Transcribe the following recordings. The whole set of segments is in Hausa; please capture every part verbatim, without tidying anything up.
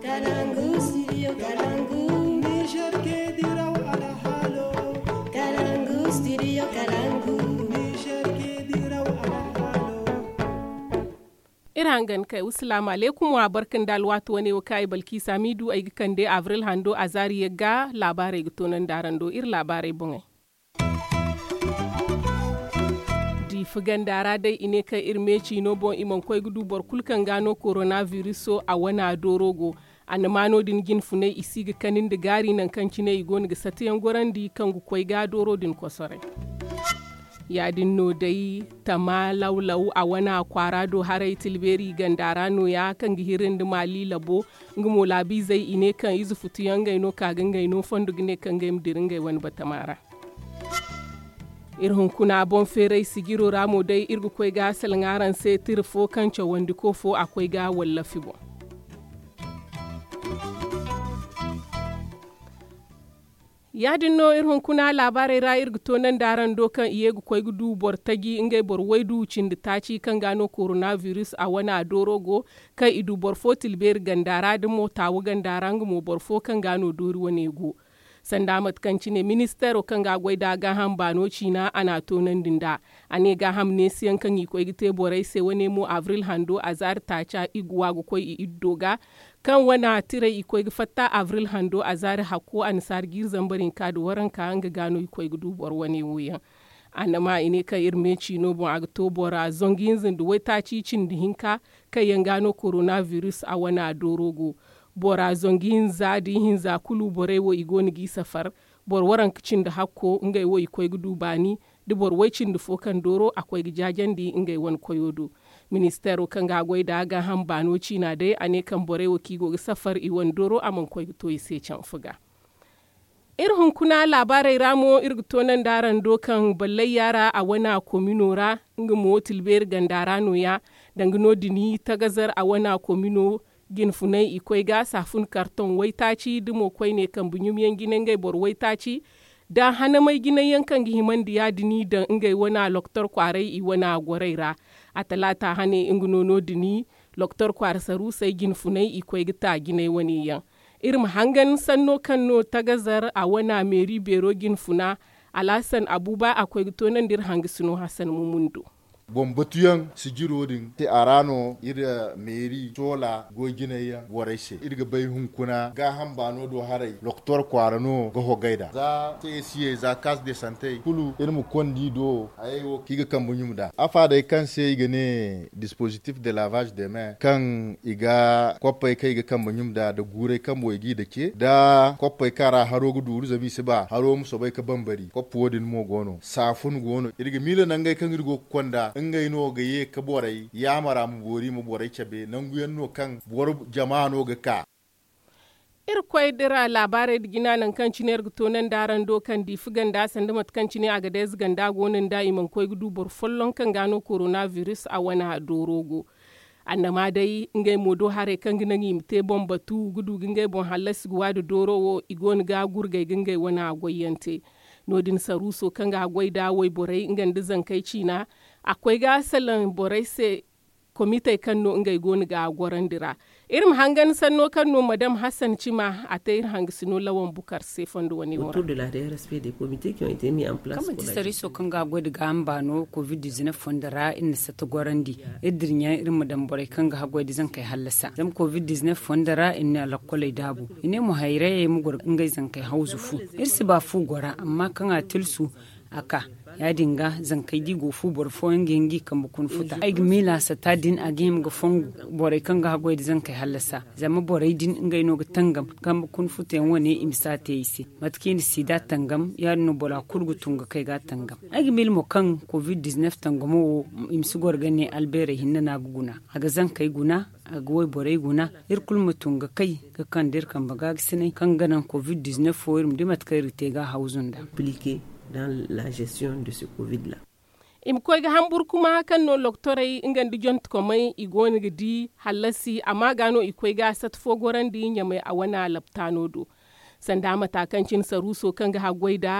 Kalangu, studio Kalangu. Niger ke diraw ala halo. Kalangu, studio Kalangu. Niger ke diraw ala halo. Irangan kai assalamu alaikum wa barkan da alwatu wani wa kai balki samidu ai kan de avril hando azari ga labarai gutonan darando ir labarai bungai. Fugan dara dai ine ka irmeci no bon iman koy gudu bor kulkan gano coronavirus so a wana dorogo anamano din gin fune isiga kanin da gari nan kan cine igon ga satiyan gorandi kan gu koy ga doro din kosore ya din no dai tama lawlaw a wana kwara do harai tilberi gandara no ya kan gihirin da mali labo ngumo labi zai ine kan izu futuyan gaino ka gangaino fondu gine kan gaim dirin gai wani batamara irhun kuna bon ferai sigiro ramo dai irgu koi ga salngaran sai tirfo kanca wandi ko fo akwai ga wallafi bon yadin no irhun kuna labarai ra irgu to nan daran dokan iye gu koi gudu bor tagi ingai bor waidu cindi taci kan gano coronavirus a wana dorogo kai idu bor fo tilber gandara da mota wa gandara ngumo bor fo kan gano dori wane go sanda matkanci ne ministero kan ga gwaida ga ham bano cina ana tonan dinda ane ga ham ne siyan kan yi koi gite borai sai wane mu avril hando azar tacha igwa go koi iddoga kan wana tire i koi fatta avril hando azar hako an sargir zambarin ka da waran ka an ga gano koi gudu bor wane wuyan anama ine ka irme cino bon octobora zongin zindu wai ta ci cin dihinka kai yan gano coronavirus a wana dorogo bora zongin zadi hin za kulu bore wo igoni gi safar bor waran kicin da hakko ngai wo ikoy gudu bani di bor waycin da fokan doro akwai gijajen di ngai won koyodo ministero kan ga goy da ga han bano cina dai ane kan bore wo kigo safar i won doro amon koy to ise can fuga irhun kuna labarai ramo irguto nan daran dokan ballai yara a wana kominora ngamo tilber gandara no ya dangino dini tagazar a wana komino gin funai ikoi ga safun karton wai taci dumo koi ne kan bunyum yan ginen gai bor wai taci da hana mai ginen yankan gihiman diya dini da ingai wana loktor kwarai i wana goraira a talata hane ingunono dini loktor kwar saru sai gin funai ikoi gita ginai wani yan irin hangan sanno kanno tagazar a wana meri bero gin funa alasan abuba akwai gitonan dir hangisino hasan mumundo bombatuyan sigiro din te arano ira meri tola gogineya waraise irga bai hunkuna ga hambano do harai doktor kwarano go hogaida za te siye za cas de santé kulu irmu kondi do ayo kiga kambunyumda afa da kan se igane dispositif de lavage des mains kan iga koppai kai ga kambunyumda da gure kan boygi dake da koppai kara haro gudu zabi se ba haro muso bai ka bambari koppo wodin mo gono safun gono irga mila nangai kan irgo konda ngai no ga ye ka borai ya mara mu bori mu borai cabe nan guyan no kan bor jama'a no ga ka irkwai dira labarai digina nan kan ciner guto nan daran dokan di fugan da sanda matkan cine a gada zganda gonin da iman koi gudu bor follon kan gano coronavirus a wana dorogo annama dai ngai modo hare kan ginan imte bon batu gudu gingai bon halas guwa da dorowo igon ga gurgai gingai wana goyante nodin saruso kan ga goida wai borai ingan dizan kai cina akwai ga salan borai se komite kanno ngai goni ga gorandira irin hangan sanno kanno madam Hassan Cima a tayir hangisino lawan bukar se fondo wani wora autour de la respect des comités qui ont été mis en place comme tisari so kan ga godi ga ambano covid dix-neuf fondara in sata gorandi idrinya irin madam borai kan ga godi zan kai halasa zam covid dix-neuf fondara in la kolai dabu ine mu hayre mu gor ngai zan kai hauzu fu irsi ba fu gora amma kan a tilsu aka ya dinga zan kai digo fu bor fo ngengi kan bukun futa ai gmila sa ta din agem ga fon borai kan ga goyi zan kai halasa zama borai din ngai no ga tangam kan bukun futa yan wani imsa te isi matkin sida tangam ya no bola kurgu tunga kai ga tangam ai gmil mo kan covid dix-neuf tangamo imsu gorgane albere hinna na guguna aga zan kai guna aga wai borai guna irkul mutunga kai ga kan dir kan baga sine kan ganan covid dix-neuf fo irum dimat kai rite ga hauzunda impliqué dans la gestion de ce Covid-là. im koy ga hambur kuma kan no loktorai ingan di jont ko mai igoni gidi halasi amma gano ikoy ga sat fogoran di nyamai a wana laptano do sanda matakancin saruso kan ga hagwaida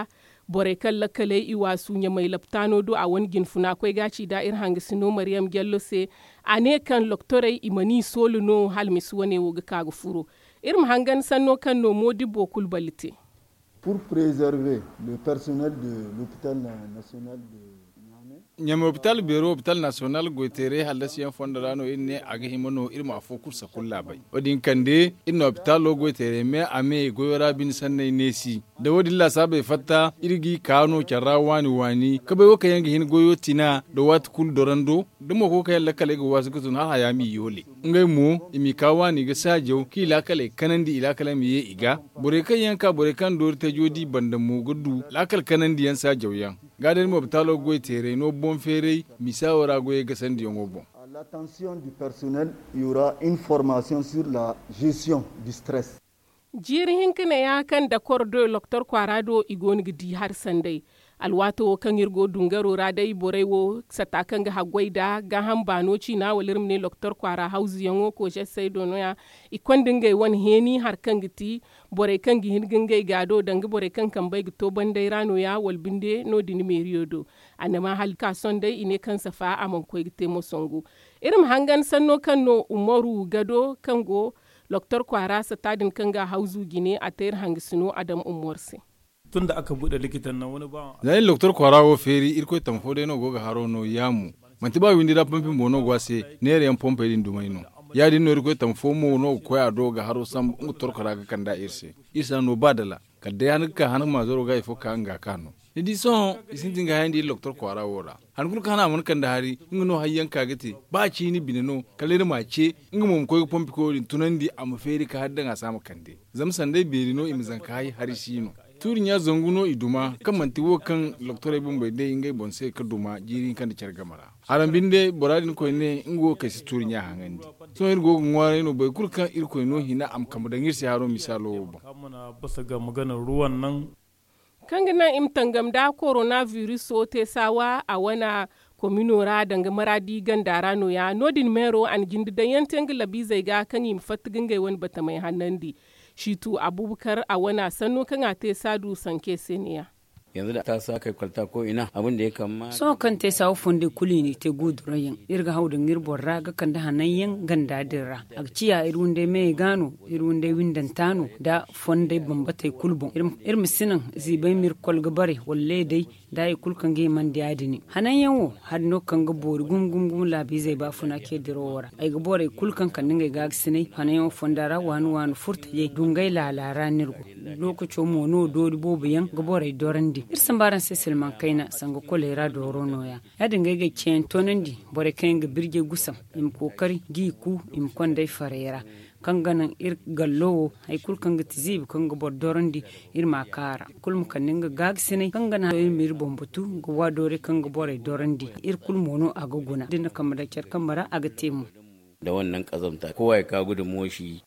bore kan lakale iwa sunya mai laptano do a wani ginfuna kwai gaci da ir hangisino Maryam Gello se ane kan loktorai imani solu no halmis wane woga kaga furo irin hangan sanno kan no modi bokul balite. Pour préserver le personnel de l'hôpital national de nyame hospital biro hospital national goitere halasiyan fondarano inne aga himono irma fokur sa kulla bai odin kande inno hospital lo goitere me ame goyora bin sanne nesi da wodin la sabe fatta irgi kano kyarra wani wani kabe woka yangi hin goyo tina do wat kul dorando demo ko kay la kale go wasu kutun ha yami yole ngai mu imi kawani ga sajo ki la kale kanandi ila kale mi ye iga bore kan yanka bore kan dorte jodi banda mu gudu la kal kanandi yan sajo yan gaden mo hospital goitere no bon ferey misawara goye gasandi yongo bon. À l'attention du personnel, il y aura une formation sur la gestion du stress. Jiri hinkina ya kan da kordo Doktor Kwarado igoni gidi har sandai. Alwato kan yirgo dungaro radai borewo satakan ga hagwaida ga hambano ci na walirm ne Doktor Kwara hauzi yango ko je sai dono ya ikondin gai wani heni har kan giti bore kan gi hingin gai gado dangi bore kan kan bai gito bandai rano ya walbinde no dini meriodo anama halka sondai ine kan safa amon ko gite mo songo irim hangan sanno kan no umaru gado kango Doktor Kwara satadin kan ga hauzu gine a tayar hangisino Adam Umwarse. Tun da aka bude likitan nan wani ba zai Doktor Kwara wo feri irko tamfo de no goga haro no yamu mantiba windi da pampin bono gwase nere yan pompe din dumaino ya din no irko tamfo mo no ko ya doga haro sam Doktor Kwara ga kanda irse isa no badala kadda yan ka hanan mazoro ga ifo ka anga kano idi so isin tinga handi Doktor Kwara wora han kul kana mun kanda hari ngino hayyan ka gate ba ci ni bineno kalere ma ce ngimo ko pompe ko tunandi am feri ka haddan a samu kande zam sande berino imzan kai hari shino turin ya zanguno iduma kan mantiwo kan Doktor Ibn bai dai ngai bonse ka duma jirin kan da kyar gamara aran binde boradin ko ne ngo kasi turin ya hangandi so irgo ngware no bai kurkan irko no hina am kam da ngirsi haro misalo ba kamuna basa ga maganar ruwan nan kangana imtangam da coronavirus so te sawa a wana kominora danga maradi gandara no ya nodin mero an gindi da yanten labi zai ga kan yi fatigin gai wani bata mai hannandi shitu abubakar a wana sanno kan ate sadu sanke seniya yanzu da ta sa kai kwalta ko ina abin da ya kama so kan te sawo funde kuli ne te gudurayen irga hauda ngirbor raga kan da hanayyen ganda dirra akciya irunde me gano irunde windan tano da fonde bambata kulbon irmi sinan zibai mir kolga bare walle dai da yi kulkan ge man da yadini hanayyen wo har no kan ga bori gum gum gum labi zai ba funa ke dirowara ai ga bore kulkan kan ninga ga sinai hanayyen fondara wanu wanu furtaye dungai lalara nirgo lokacin mo no dodi bobiyan ga bore dorandi irsan baran sai silman kaina sanga kolera doro noya ya dinga ga cen tonandi bore kain ga birge gusam im kokari gi ku im kwandai farera kanganan ir gallo ay kul kanga tizib kanga bor dorandi ir makara kul mu kaninga gagsine kangana ir mir bombutu go wadore kanga bore dorandi ir kul mono agoguna dinna kamara kyar kamara aga temu da wannan kazamta kowa ya ka gudun moshi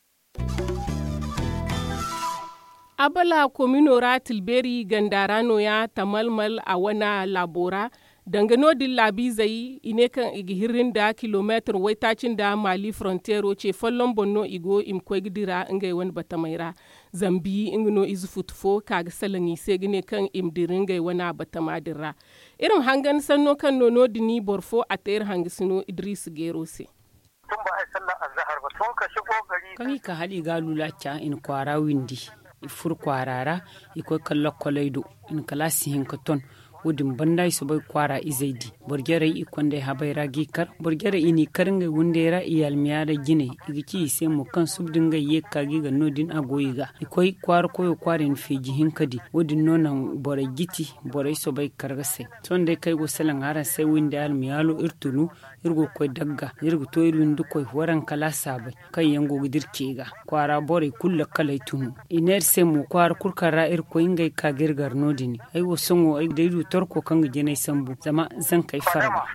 abala kominora tilberi gandarano ya tamalmal a wana labora dangano din labi zai ine kan igihirin da kilometer waitacin da mali frontiero ce fallon bonno igo im kwegdira ingai wani batamaira zambi ingino izu futfo kaga salangi segine kan im diringai wana batamadira irin hangan sanno kan nono dini borfo a tayar hangisino Idris Gerose tun ba ai sallar azhar ba tun ka shigo gari kan ka hali galulacha in kwara windi ifur kwarara iko kallo koleido in kalasi hinkaton wudin bandai su bai kwara izaidi burgere ikonde habaira gikar burgere ini karnga wundera iyal miyara gine igici sai mu kan subdinga yekka giga nodin agoyiga ikoi kwar koyo kwarin feji hinkadi wudin nonan bore giti bore so bai kargase tonde kai go salan haran sai winde al miyalo irtunu irgo koy dagga irgo to irwin du koy waran kala sabai kai yango gidirkega kwara bore kulla kalai tunu iner sai mu kwar kurkara ir ko ingai ka girgar nodini ai wo songo ai daidu torko kan gine sambu zama zan kai farba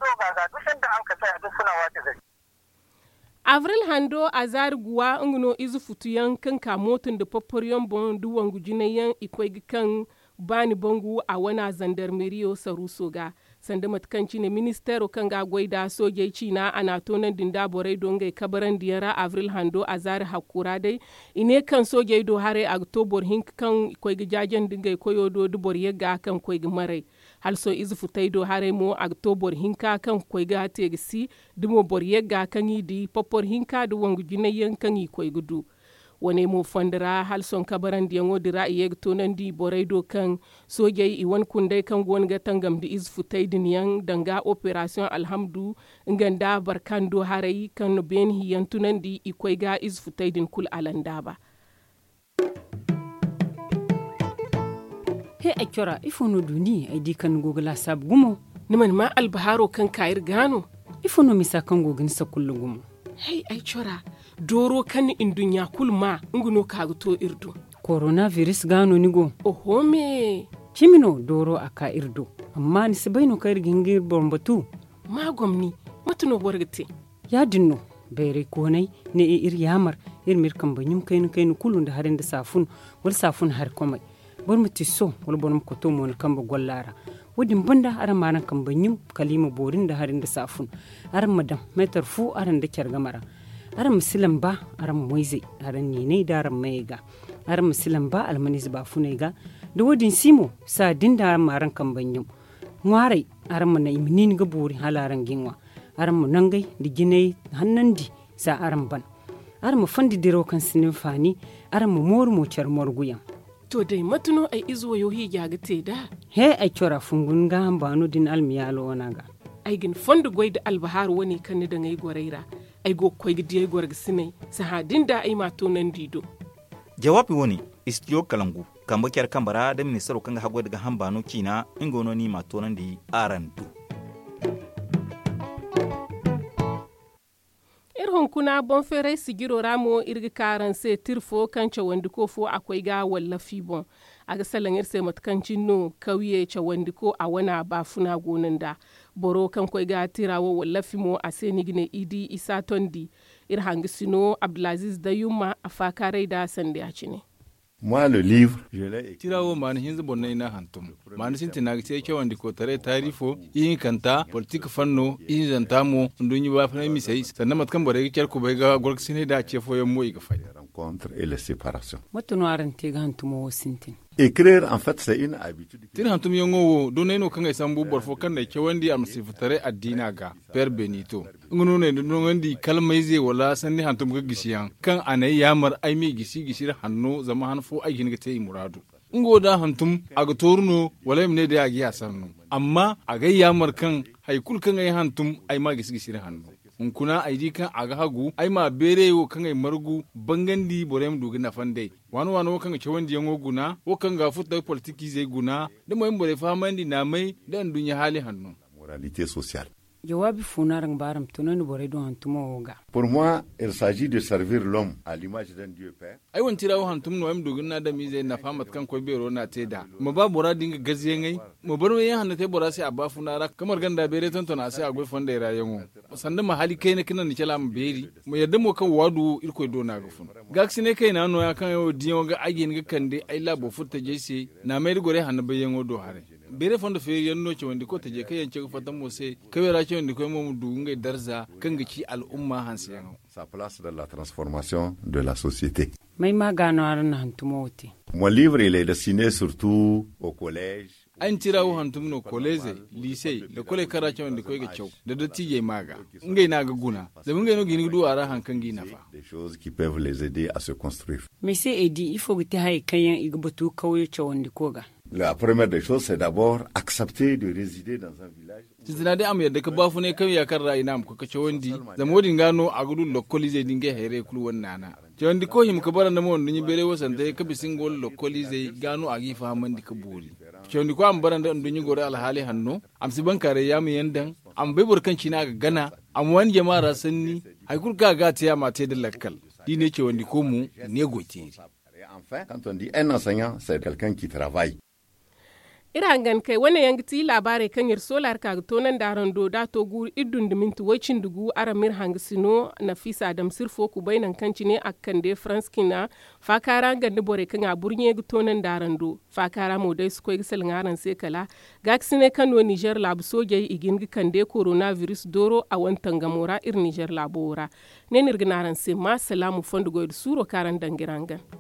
avril hando azar guwa ngno izu futuyan kan ka motun da poporiyon bon duwan gujinayen ikwai kan bani bangu a wana zandarmeriyo saruso ga sanda matkanci ne ministero kan ga gwaida sojeci na ana tonan dinda borai don gai kabaran diyara avril hando a zari hakura dai ine kan soje do hare october hink kan koi gijajen dingai koyo do dubor yega kan koi marai halso izu futai do hare mo october hinka kan koi ga tegsi dumo bor yega kan yi di popor hinka do wangu jinayen kan yi koi gudu wane mo fandira halson kabaran diyan wodira iye tonan di borai do kan sojai iwan kundai kan gon ga tangam di iz futai diniyan danga operation alhamdu nganda barkan do harai kan ben hiyan tunan di ikoi ga iz futai din kul alanda ba he akira ifono duni ai di kan gogala sab gumo niman ma albaharo kan kair gano ifono misa kan gogin sa kullu gumo hey ai chora doro kan indunya kulma nguno kagu to irdu coronavirus gano nigo oho me chimino doro aka irdu amma ni sibaino kair gingir bombatu ma gomni matuno borgate ya dinno bere konai ne ir yamar ir mir kan banyum kainu kainu kulun da harin da safun wal safun har komai bor muti so wal bonum ko to mon kan ba gollara wadin banda aran maran kan banyum kalima borin da harin da safun aran madam metar fu aran da kyar gamara aran muslim ba aran moize aran ne ne da aran maiga aran muslim ba almanis ba funaiga da wadin simo sa dinda maran kan banyum ngware aran mana iminin ga bori halaran ginwa aran mu nangai da ginai hannandi sa aran ban aran mu fandi diro kan sinin fani aran mu mor mu char morguyan to dai matuno ai izo yo hi ga te da he ai chora fungun ga hambano din almiyalo wanaga ai gin fondu goy da albahar wani kan da ngai goreira ai go koy gidi ai gorg sinai sahadin da ai mato nan dido jawabi woni istiyo kalangu kamba kyar kambara da ministero kan ga hago daga hambano kina ingono ni mato nan di arandu irhon kuna bon fere sigiro ramo irgi karan se tirfo kancha wandiko fo akwai ga wallafi bon aga salan irse matkancin no kauye cha wandiko a wana bafuna gonin da boro kan koi ga tirawo wallafi mo a senigine idi isa tondi irhangi sino abdulaziz da yuma a fakarai da sande a cine Moi, le livre, je l'ai écrit. Tirawo mani hinzi bonna ina hantum. Mani sinti na gise ke wandi ko tare tarifo, yin kanta, politik fanno, yin zantamo, ndunyi ba fana mi sai. Sannan matkan bare kyar ko bai ga gorksine da ce foyan mo iga fai. Rencontre et les séparations. Matuno aran te ga hantumo sintin. Écrire, en fait, c'est une habitude. Tin hantum yongo do neno kan ai sambu borfo kan da ke wandi am sifutare addina ga per benito. Ngono ne do ngandi kalmai zai wala sanni hantum ga gishiyan kan anai yamar ai mi gishi gishir hanno zama han fo ai hinga te muradu. Ngo da hantum aga torno wala mne da agi asanno. Amma aga yamar kan haikul kan ai hantum ai ma gishi gishir hanno. Unkuna aidi kan aga hagu ai ma bere wo kan ai margu bangandi borem dugi na fande wano wano kan ce wandi yango guna wo kan ga futa politiki zai guna da mo bore famandi na mai dan dunya hali hannu moralité sociale. Jawabi funaran baram tunani bore don hantumo woga. Pour moi, il s'agit de servir l'homme à l'image d'un Dieu Père. Ai won tirawo hantum no am dugin na da mi zai na famat kan ko bero na teda. Mo ba bora dinga gaziye ngai. Mo bar me hanna te bora sai abba funara kamar ganda bere tonto na sai agoi fonda ira yango. Sanda ma hali kai ne kinan ni kala am beri. Mo yadda mo kan wadu irko do na gafun. Gaksi ne kai na no ya kan yo diyo ga agin ga kande ai labo futta jese na mai gore hanna bayango do hare. Bere fonda fe yanno ce wandi ko ta je kai yance fatan mo sai kawai ce wandi ko mo dungai darza kan ga ci al'umma hansi yango. Sa place dans la transformation de la société. Mai magano aran hantumo wote. Mon livre il est destiné surtout au collège. An tirawo hantum no college, lycée, da kole karace wanda koy ga kyau da dattiye maga. Ngai na ga guna. Da mun ga no gini du ara hankan gina fa. Des choses qui peuvent les aider à se construire. Mais c'est edi il faut que tu ailles kayan igbutu kauye ce wanda koga. La première des choses, c'est d'abord accepter de résider dans un village. Tizina dai am yadda ka bafu ne kan ya kan ra'ayina am ko kace wandi da modin gano a gudu lokoli dinge here kulu wannana. Ce wandi ko him ka bara na mo ndunyi bere wasan dai ka bisin gol lokoli zai gano a gi fahaman di ka buri. Ce wandi ko am baran da ndunyi gore alhali hanno am si bankare ya mu yandan am bai burkanci na ga gana am wani jama'a sanni ai kurka ga ta ya mate da lakkal. Di ne ce wandi ko mu ne gote. Enfin, quand on dit un enseignant, c'est quelqu'un qui travaille. Irangan kai wani yangiti labare kan yir solar ka tonan daran do da to gu idun dimintu wacin dugu aramir hangisino na fisa adam sirfo ku bainan kanci ne akkan de france kina fakara gandi bore kan a burnye gu tonan daran do fakara mo dai su ko gisal ngaran se kala gaksine kano niger lab soje igin gi kan de coronavirus doro a wantan gamora ir niger labora ne nirginaran se ma salamu fondugo suro karan dangirangan